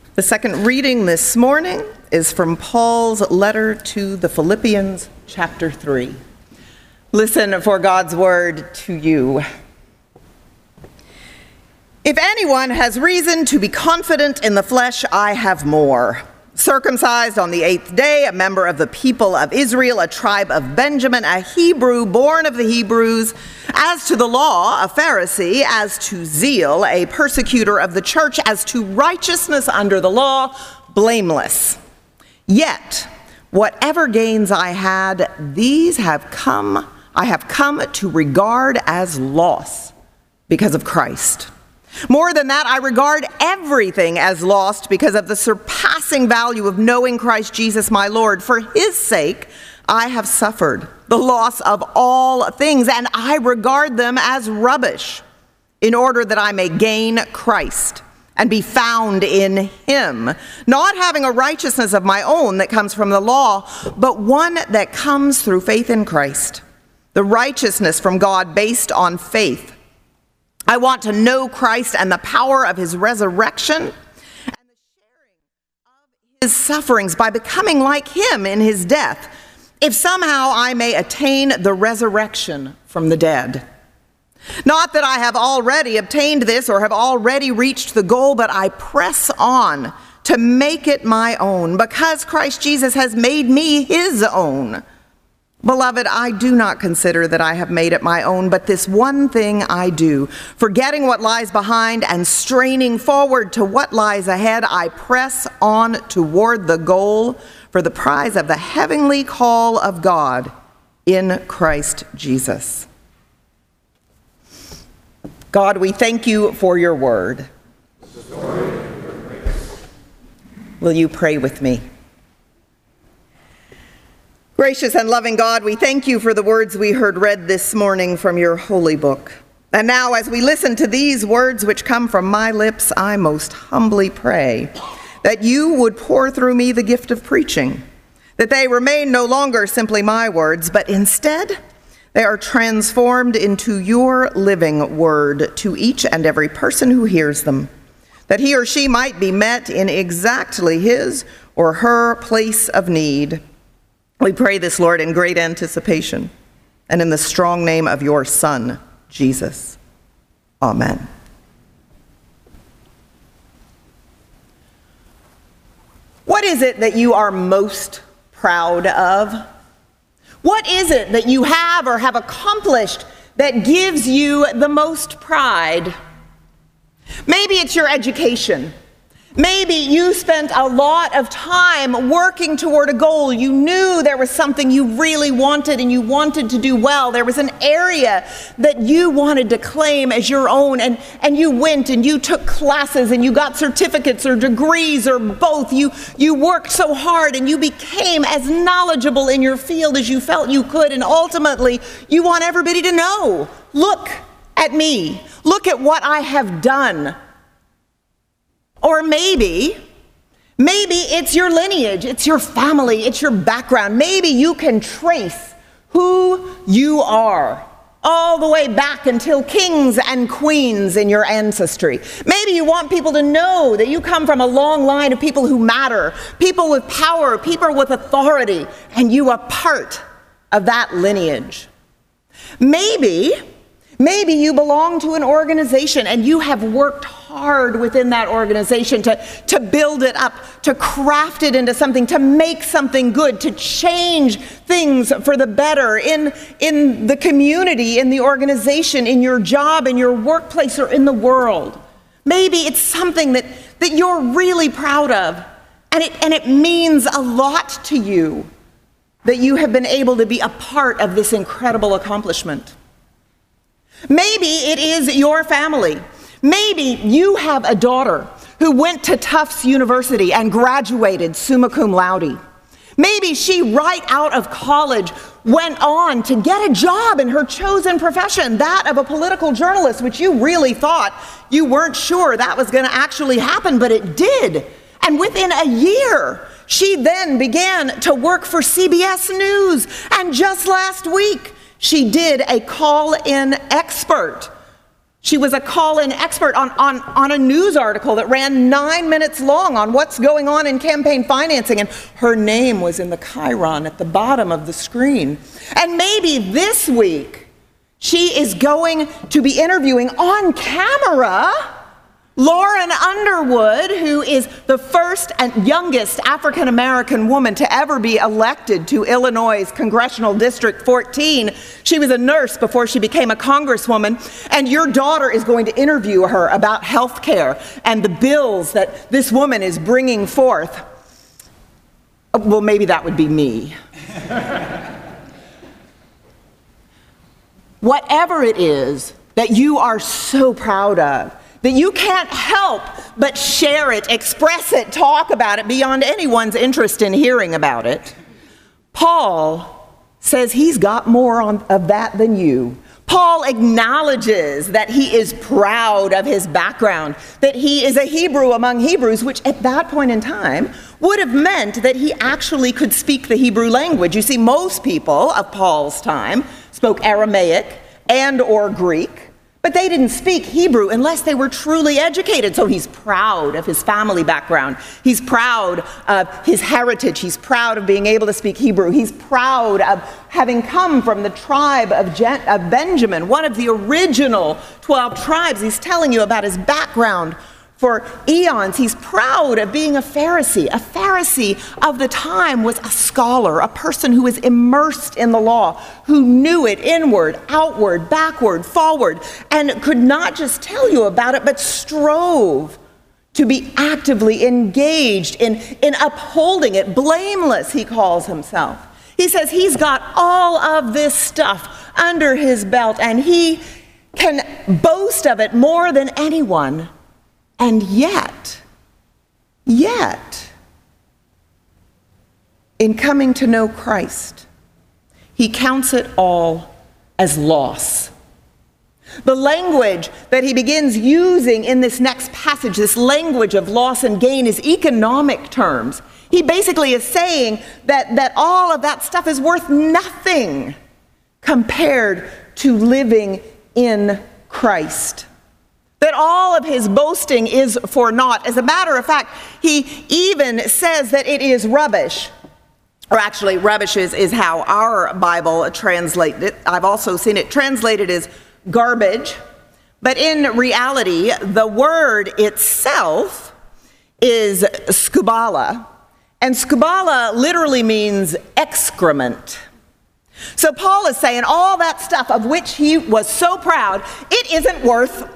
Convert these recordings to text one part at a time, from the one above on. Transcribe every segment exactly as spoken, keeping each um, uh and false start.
The second reading this morning is from Paul's letter to the Philippians, chapter three. Listen for God's word to you. If anyone has reason to be confident in the flesh, I have more. Circumcised on the eighth day, a member of the people of Israel, a tribe of Benjamin, a Hebrew born of the Hebrews, as to the law, a Pharisee, as to zeal, a persecutor of the church, as to righteousness under the law, blameless. Yet, whatever gains I had, these have come, I have come to regard as loss because of Christ. More than that, I regard everything as lost because of the surpassing value of knowing Christ Jesus my Lord. For his sake, I have suffered the loss of all things, and I regard them as rubbish, in order that I may gain Christ and be found in him, not having a righteousness of my own that comes from the law, but one that comes through faith in Christ, the righteousness from God based on faith. I want to know Christ and the power of his resurrection and the sharing of his sufferings by becoming like him in his death, if somehow I may attain the resurrection from the dead. Not that I have already obtained this or have already reached the goal, but I press on to make it my own, because Christ Jesus has made me his own. Beloved, I do not consider that I have made it my own, but this one thing I do, forgetting what lies behind and straining forward to what lies ahead, I press on toward the goal for the prize of the heavenly call of God in Christ Jesus. God, we thank you for your word. Will you pray with me? Gracious and loving God, we thank you for the words we heard read this morning from your holy book. And now, as we listen to these words which come from my lips, I most humbly pray that you would pour through me the gift of preaching, that they remain no longer simply my words, but instead they are transformed into your living word to each and every person who hears them, that he or she might be met in exactly his or her place of need. We pray this, Lord, in great anticipation and in the strong name of your Son, Jesus. Amen. What is it that you are most proud of? What is it that you have or have accomplished that gives you the most pride? Maybe it's your education. Maybe you spent a lot of time working toward a goal. You knew there was something you really wanted and you wanted to do well. There was an area that you wanted to claim as your own, and, and you went and you took classes and you got certificates or degrees or both. You, you worked so hard and you became as knowledgeable in your field as you felt you could, and ultimately you want everybody to know, look at me, look at what I have done. Or maybe, maybe it's your lineage, it's your family, it's your background. Maybe you can trace who you are all the way back until kings and queens in your ancestry. Maybe you want people to know that you come from a long line of people who matter, people with power, people with authority, and you are part of that lineage. Maybe Maybe you belong to an organization and you have worked hard within that organization to, to build it up, to craft it into something, to make something good, to change things for the better in, in the community, in the organization, in your job, in your workplace, or in the world. Maybe it's something that, that you're really proud of, and it, and it means a lot to you that you have been able to be a part of this incredible accomplishment. Maybe it is your family. Maybe you have a daughter who went to Tufts University and graduated summa cum laude. Maybe she, right out of college, went on to get a job in her chosen profession, that of a political journalist, which you really thought you weren't sure that was going to actually happen, but it did. And within a year, she then began to work for C B S News. And just last week, she did a call-in expert She was a call-in expert on, on, on a news article that ran nine minutes long on what's going on in campaign financing, and her name was in the chyron at the bottom of the screen. And maybe this week, she is going to be interviewing on camera Lauren Underwood, who is the first and youngest African-American woman to ever be elected to Illinois' Congressional District fourteen. She was a nurse before she became a congresswoman, and your daughter is going to interview her about health care and the bills that this woman is bringing forth. Well, maybe that would be me. Whatever it is that you are so proud of, that you can't help but share it, express it, talk about it beyond anyone's interest in hearing about it, Paul says he's got more on, of that than you. Paul acknowledges that he is proud of his background, that he is a Hebrew among Hebrews, which at that point in time would have meant that he actually could speak the Hebrew language. You see, most people of Paul's time spoke Aramaic and or Greek, but they didn't speak Hebrew unless they were truly educated. So he's proud of his family background. He's proud of his heritage. He's proud of being able to speak Hebrew. He's proud of having come from the tribe of, Gen- of Benjamin, one of the original twelve tribes. He's telling you about his background for eons. He's proud of being a Pharisee. A Pharisee of the time was a scholar, a person who was immersed in the law, who knew it inward, outward, backward, forward, and could not just tell you about it, but strove to be actively engaged in, in upholding it. Blameless, he calls himself. He says he's got all of this stuff under his belt, and he can boast of it more than anyone. And yet, yet, in coming to know Christ, he counts it all as loss. The language that he begins using in this next passage, this language of loss and gain, is economic terms. He basically is saying that, that all of that stuff is worth nothing compared to living in Christ. That all of his boasting is for naught. As a matter of fact, he even says that it is rubbish. Or actually, rubbish is, is how our Bible translates it. I've also seen it translated as garbage. But in reality, the word itself is skubala. And skubala literally means excrement. So Paul is saying all that stuff of which he was so proud, it isn't worth.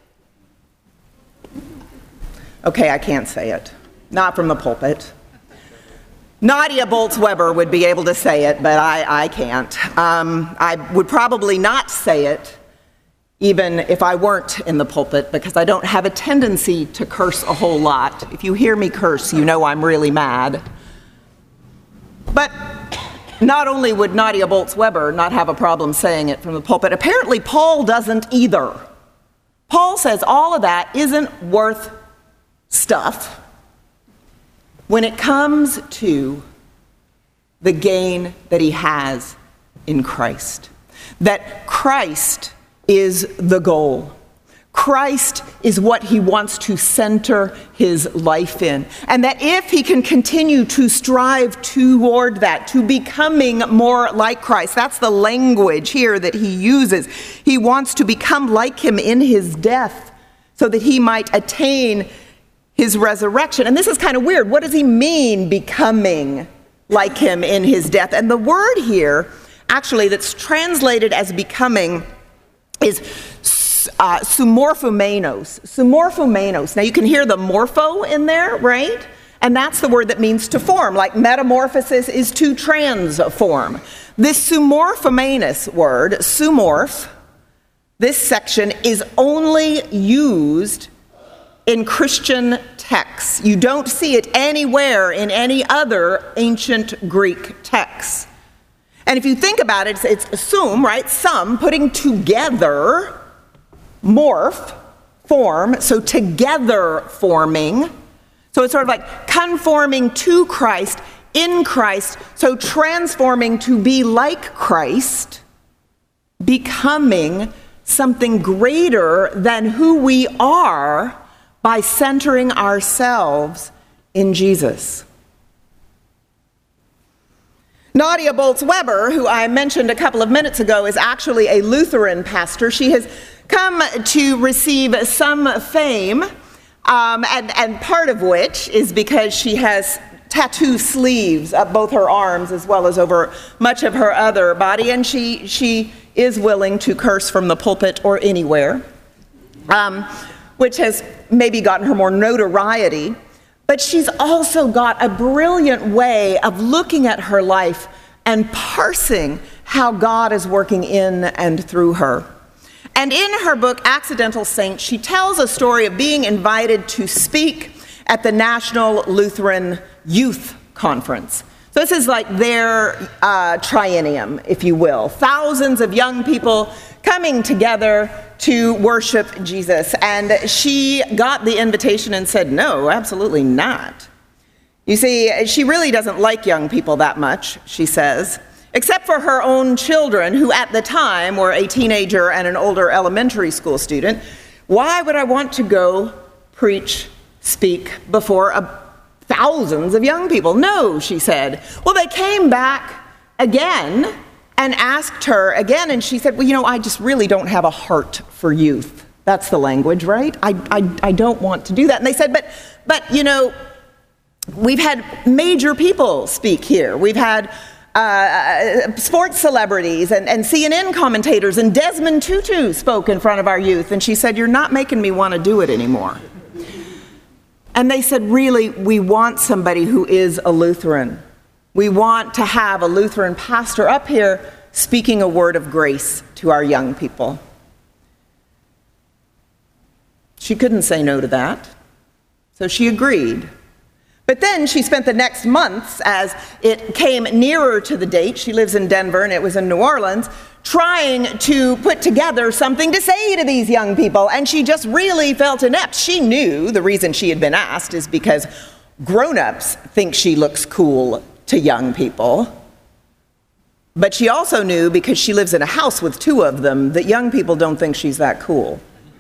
Okay, I can't say it. Not from the pulpit. Nadia Bolz-Weber would be able to say it, but I, I can't. Um, I would probably not say it even if I weren't in the pulpit, because I don't have a tendency to curse a whole lot. If you hear me curse, you know I'm really mad. But not only would Nadia Bolz-Weber not have a problem saying it from the pulpit, apparently Paul doesn't either. Paul says all of that isn't worth stuff when it comes to the gain that he has in Christ. That Christ is the goal. Christ is what he wants to center his life in. And that if he can continue to strive toward that, to becoming more like Christ, that's the language here that he uses. He wants to become like him in his death so that he might attain his resurrection. And this is kind of weird. What does he mean, becoming like him in his death? And the word here, actually, that's translated as becoming is uh, sumorphomenos. Sumorphomenos. Now, you can hear the morpho in there, right? And that's the word that means to form, like metamorphosis is to transform. This sumorphomenos word, sumorph, this section is only used in Christian texts. You don't see it anywhere in any other ancient Greek texts. And if you think about it, it's, it's sum, right? Some, putting together, morph, form, so together forming. So it's sort of like conforming to Christ, in Christ, so transforming to be like Christ, becoming something greater than who we are by centering ourselves in Jesus. Nadia Bolz-Weber, who I mentioned a couple of minutes ago, is actually a Lutheran pastor. She has come to receive some fame, um, and, and part of which is because she has tattoo sleeves up both her arms as well as over much of her other body, and she, she is willing to curse from the pulpit or anywhere, um, which has maybe gotten her more notoriety. But she's also got a brilliant way of looking at her life and parsing how God is working in and through her. And in her book, Accidental Saint, she tells a story of being invited to speak at the National Lutheran Youth Conference. So this is like their uh, triennium, if you will. Thousands of young people coming together to worship Jesus. And she got the invitation and said, no, absolutely not. You see, she really doesn't like young people that much, she says, except for her own children, who at the time were a teenager and an older elementary school student. Why would I want to go preach, speak before a, thousands of young people? No, she said. Well, they came back again and asked her again, and she said, well, you know, I just really don't have a heart for youth. That's the language, right? I, I, I don't want to do that. And they said, but, but, you know, we've had major people speak here. We've had uh, sports celebrities and, and C N N commentators, and Desmond Tutu spoke in front of our youth. And she said, you're not making me want to do it anymore. And they said, really, we want somebody who is a Lutheran. We want to have a Lutheran pastor up here speaking a word of grace to our young people. She couldn't say no to that, so she agreed. But then she spent the next months, as it came nearer to the date, she lives in Denver and it was in New Orleans, trying to put together something to say to these young people, and she just really felt inept. She knew the reason she had been asked is because grown-ups think she looks cool to young people. But she also knew, because she lives in a house with two of them, that young people don't think she's that cool.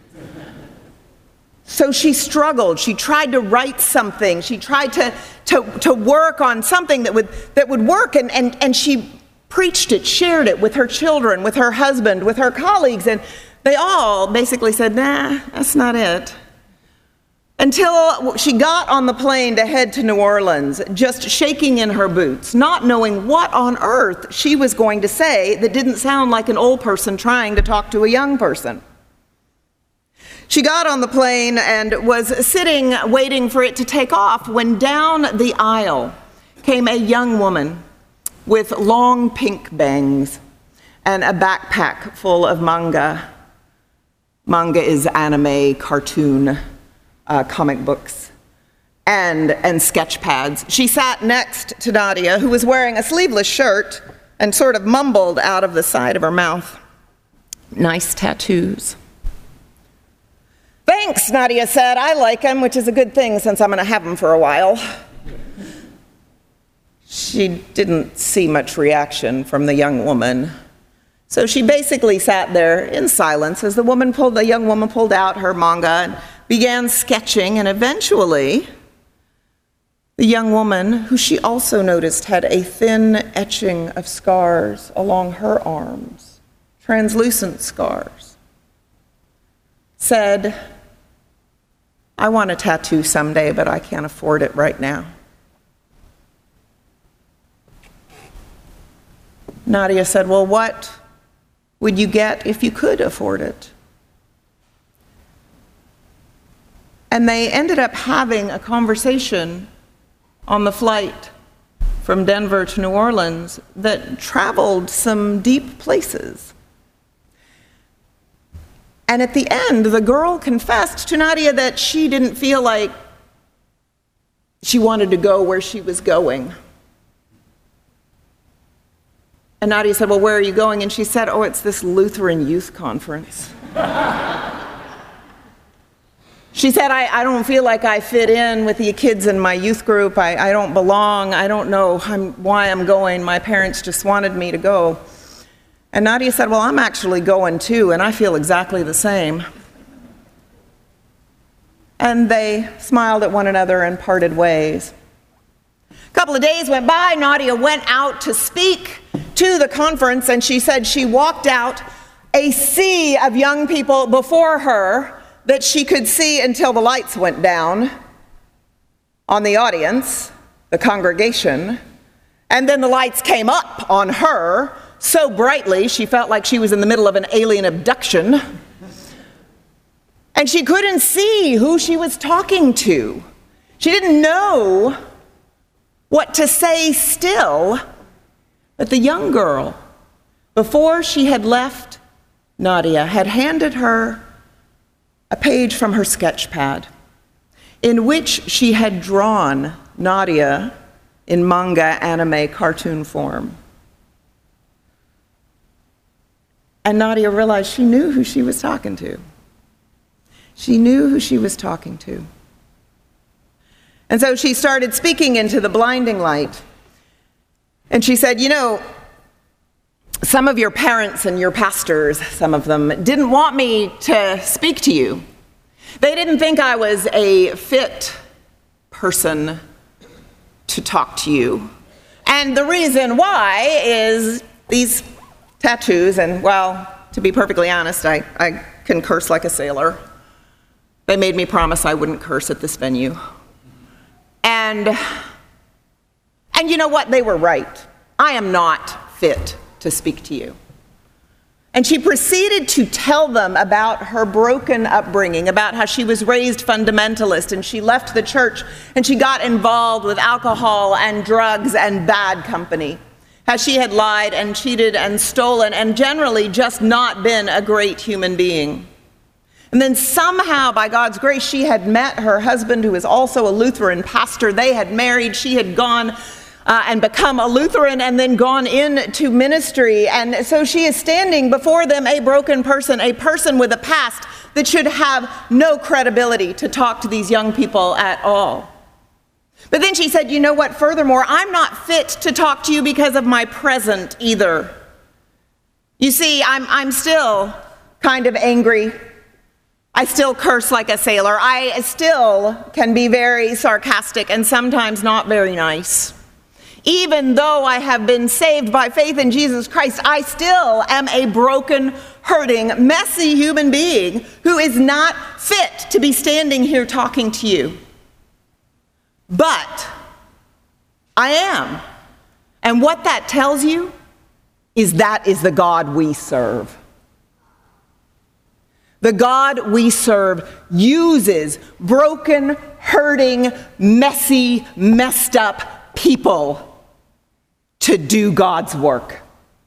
So she struggled. She tried to write something. She tried to, to, to work on something that would, that would work, and, and, and she preached it, shared it with her children, with her husband, with her colleagues, and they all basically said, nah, that's not it. Until she got on the plane to head to New Orleans, just shaking in her boots, not knowing what on earth she was going to say that didn't sound like an old person trying to talk to a young person. She got on the plane and was sitting waiting for it to take off when down the aisle came a young woman with long pink bangs and a backpack full of manga. Manga is anime, cartoon, uh, comic books, and, and sketch pads. She sat next to Nadia, who was wearing a sleeveless shirt, and sort of mumbled out of the side of her mouth, "Nice tattoos." "Thanks," Nadia said. "I like them, which is a good thing since I'm going to have them for a while." She didn't see much reaction from the young woman, so she basically sat there in silence as the woman pulled, the young woman pulled out her manga and began sketching, and eventually the young woman, who she also noticed had a thin etching of scars along her arms, translucent scars, said, "I want a tattoo someday, but I can't afford it right now." Nadia said, "Well, what would you get if you could afford it?" And they ended up having a conversation on the flight from Denver to New Orleans that traveled some deep places. And at the end, the girl confessed to Nadia that she didn't feel like she wanted to go where she was going. And Nadia said, "Well, where are you going?" And she said, "Oh, it's this Lutheran youth conference." She said, I, I don't feel like I fit in with the kids in my youth group. I, I don't belong. I don't know I'm, why I'm going. My parents just wanted me to go. And Nadia said, well, I'm actually going too, and I feel exactly the same. And they smiled at one another and parted ways. A couple of days went by. Nadia went out to speak to the conference, and she said she walked out, a sea of young people before her that she could see until the lights went down on the audience, the congregation, and then the lights came up on her so brightly she felt like she was in the middle of an alien abduction. And she couldn't see who she was talking to. She didn't know what to say still. But the young girl, before she had left Nadia, had handed her a page from her sketch pad in which she had drawn Nadia in manga, anime, cartoon form. And Nadia realized she knew who she was talking to. She knew who she was talking to. And so she started speaking into the blinding light. And she said, you know, some of your parents and your pastors, some of them, didn't want me to speak to you. They didn't think I was a fit person to talk to you. And the reason why is these tattoos, and well, to be perfectly honest, I, I can curse like a sailor. They made me promise I wouldn't curse at this venue. And, and you know what? They were right. I am not fit to speak to you. And she proceeded to tell them about her broken upbringing, about how she was raised fundamentalist and she left the church and she got involved with alcohol and drugs and bad company. How she had lied and cheated and stolen and generally just not been a great human being. And then somehow, by God's grace, she had met her husband, who is also a Lutheran pastor. They had married. She had gone uh, and become a Lutheran and then gone into ministry. And so she is standing before them, a broken person, a person with a past that should have no credibility to talk to these young people at all. But then she said, you know what, furthermore, I'm not fit to talk to you because of my present either. You see, I'm, I'm still kind of angry. I still curse like a sailor. I still can be very sarcastic and sometimes not very nice. Even though I have been saved by faith in Jesus Christ, I still am a broken, hurting, messy human being who is not fit to be standing here talking to you. But I am. And what that tells you is that is the God we serve. The God we serve uses broken, hurting, messy, messed up people to do God's work.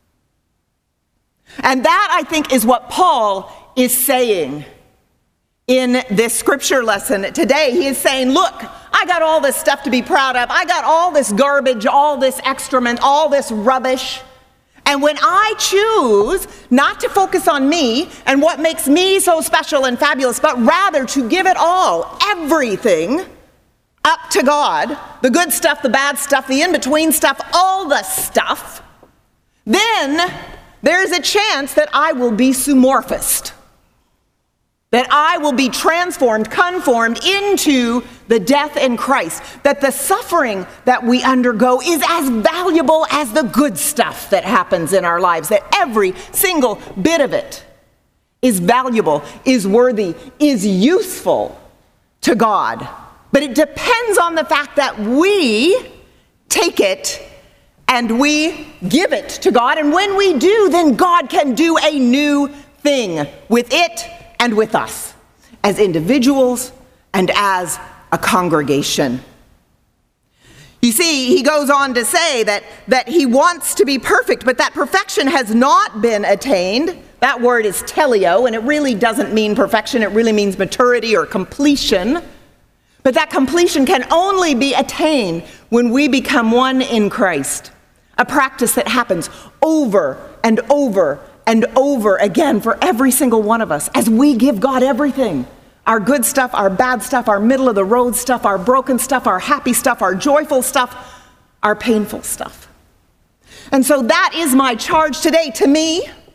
And that, I think, is what Paul is saying in this scripture lesson today. He is saying, look, I got all this stuff to be proud of. I got all this garbage, all this excrement, all this rubbish. And when I choose not to focus on me and what makes me so special and fabulous, but rather to give it all, everything, up to God, the good stuff, the bad stuff, the in-between stuff, all the stuff, then there's a chance that I will be zoomorphosed. That I will be transformed, conformed into the death in Christ. That the suffering that we undergo is as valuable as the good stuff that happens in our lives. That every single bit of it is valuable, is worthy, is useful to God. But it depends on the fact that we take it and we give it to God. And when we do, then God can do a new thing with it and with us, as individuals and as a congregation. You see, he goes on to say that, that he wants to be perfect, but that perfection has not been attained. That word is teleo, and it really doesn't mean perfection. It really means maturity or completion. But that completion can only be attained when we become one in Christ, a practice that happens over and over and over again for every single one of us as we give God everything. Our good stuff, our bad stuff, our middle of the road stuff, our broken stuff, our happy stuff, our joyful stuff, our painful stuff. And so that is my charge today to me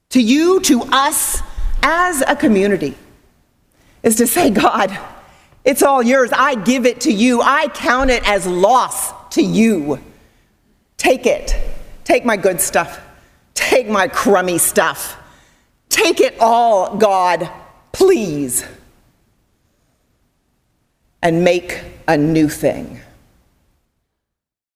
to you, to us as a community, is to say, God, it's all yours. I give it to you. I count it as loss to you. Take it. Take my good stuff. Take my crummy stuff. Take it all, God, please. And make a new thing.